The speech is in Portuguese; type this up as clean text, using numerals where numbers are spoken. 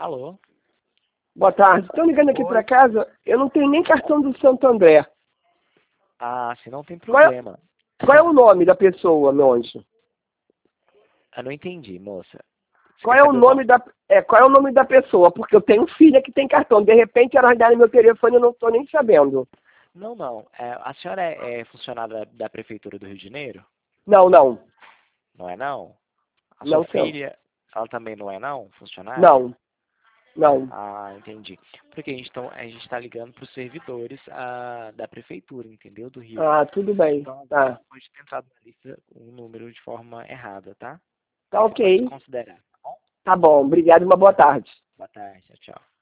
Alô? Boa tarde. Estou ligando aqui Oi. para casa. Eu não tenho nem cartão do Santo André. Ah, se não tem Qual é, problema. qual é o nome da pessoa, meu anjo? Eu não entendi, moça. Você Qual quer é o saber nome da pessoa? Porque eu tenho filha que tem cartão. De repente, ela dá no meu telefone e eu não estou nem sabendo. Não, não. A senhora é funcionária da Prefeitura do Rio de Janeiro? Não, não. Não é não? A sua Não sou. filha, ela também não é não? Funcionária? Não, não. Ah, entendi. Porque a gente está ligando para os servidores da Prefeitura, entendeu? Do Rio. Ah, tudo bem. Então, às vezes Tá. pode ter entrado na lista um número de forma errada, tá? Tá É só para ok. desconsiderar, tá bom? Tá bom. Obrigado e uma boa tarde. Boa tarde, tchau, tchau.